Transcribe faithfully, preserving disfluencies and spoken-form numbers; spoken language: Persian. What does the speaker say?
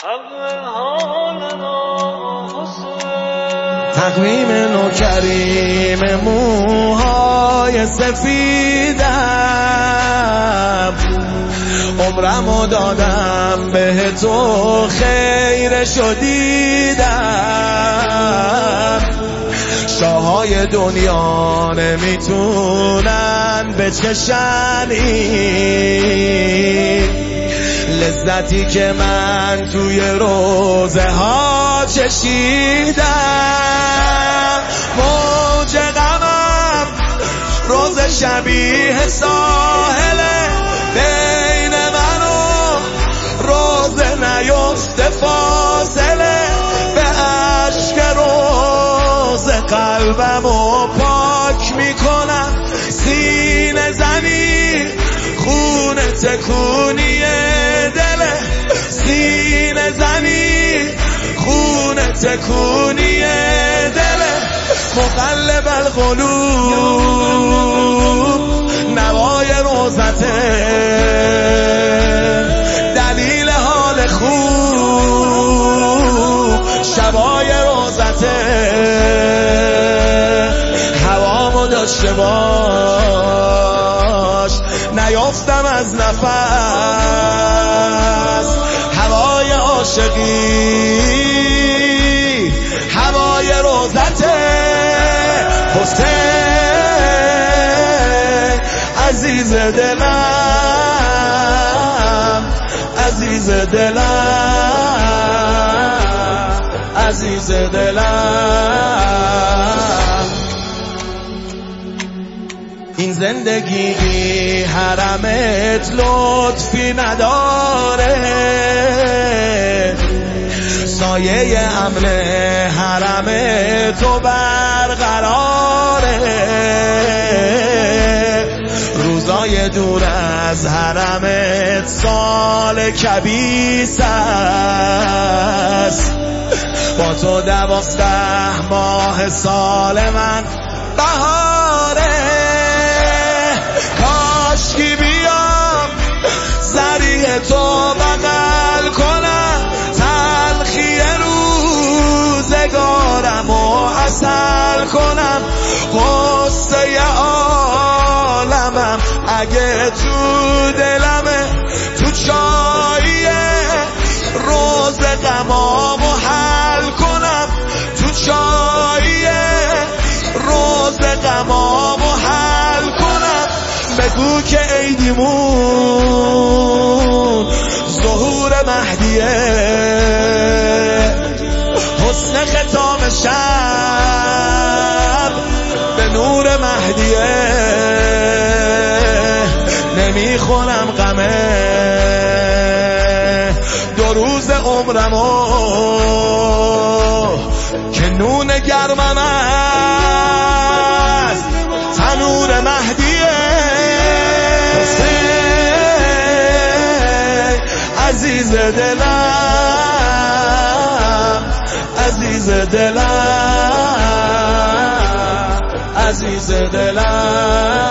تقویم نوکریم موهای سفیدم، عمرمو دادم به تو خیرشو دیدم. شاهای دنیا نمیتونن بچشن این لذتی که من توی روزه ها چشیدم. موج غمم روز شبیه ساحله، بین من و روزه نیفته فاصله. به عشق روزه قلبمو پاک میکنم، سینه زنی خونه تکونی دله، سینه زنی خونه تکونی دله. مقلب القلوب نوای روزته، دلیل حال خوب شبای روزته. هوامو داشته باش نیافتم از نفس، هوای عاشقی هوای روزته. حسین عزیز دلم، عزیز دلم، عزیز دلم. این زندگی حرمت لطفی نداره، سایه امن حرم تو برقراره. روزای دور از حرمت سال کبیس است، با تو دوازده ماه سال من بهاره. کاشکی بیام زریح تو بغل کنم، تلخی روزگارم و عسل کنم. قصه عالمم اگه تو دلمه، تو چاییه روز غمامو حل کنم، تو چاییه روز غمامو حل کنم. بگو که عیدیمون ظهور مهدیه، حسن ختام شب به نور مهدیه. نمیخونم غمه دو روز عمرمو که نون گرمم است تنور مهدیه. عزیز دلم، عزیز دلم، عزیز دلم.